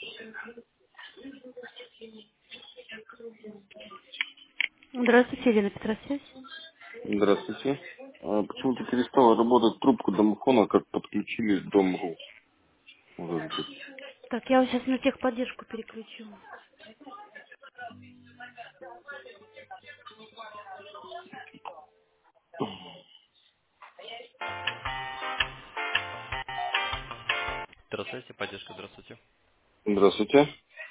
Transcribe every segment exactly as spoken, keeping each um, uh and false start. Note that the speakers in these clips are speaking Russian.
Здравствуйте, Елена Петросвязь. Здравствуйте. А, Почему-то перестала работать трубка домофона, как подключили Дом.ру. Вот этот вот. Так, я вас сейчас на техподдержку переключу. Здравствуйте, поддержка, здравствуйте. Здравствуйте.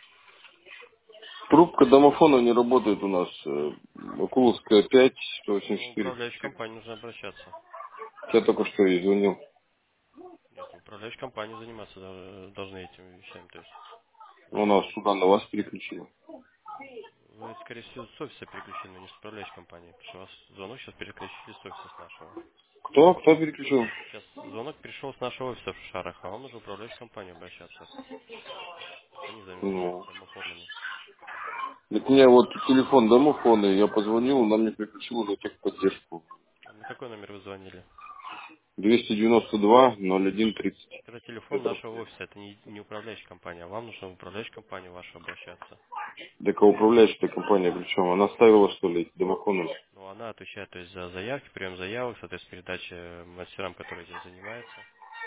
Трубка домофона не работает у нас. э, Акуловская пять, сто восемьдесят Ну, в четыре. управляющую компанию нужно обращаться. Я только что ей звонил. Нет, в управляющую компанию заниматься э, должны этими вещами. То есть У вы, нас сюда на вас переключила. вы, скорее всего, с офиса переключены, не с управляющей компании. Потому что у вас звонок сейчас переключили с офиса с нашего. Кто? Кто переключил? Сейчас звонок пришел с нашего офиса в Шарах, а вам нужно в управляющую компанию обращаться. То есть они зам- Ну. занимаются домофонами. Так мне вот телефон домофона, я позвонил, она мне переключила на техподдержку. А на какой номер вы звонили? двести девяносто два ноль один тридцать. Это телефон нашего офиса, это не, не управляющая компания, а вам нужно в управляющую компанию вашу обращаться. Так а управляющая компания, причем она ставила, что ли, эти домофоны? Ну, она отвечает, то есть, за заявки, прием заявок, соответственно, передача мастерам, которые этим занимаются.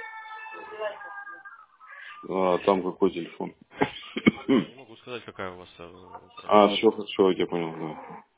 А, там какой телефон? Я не могу сказать, какая у вас э, А, управляющая. все хорошо, я понял, да.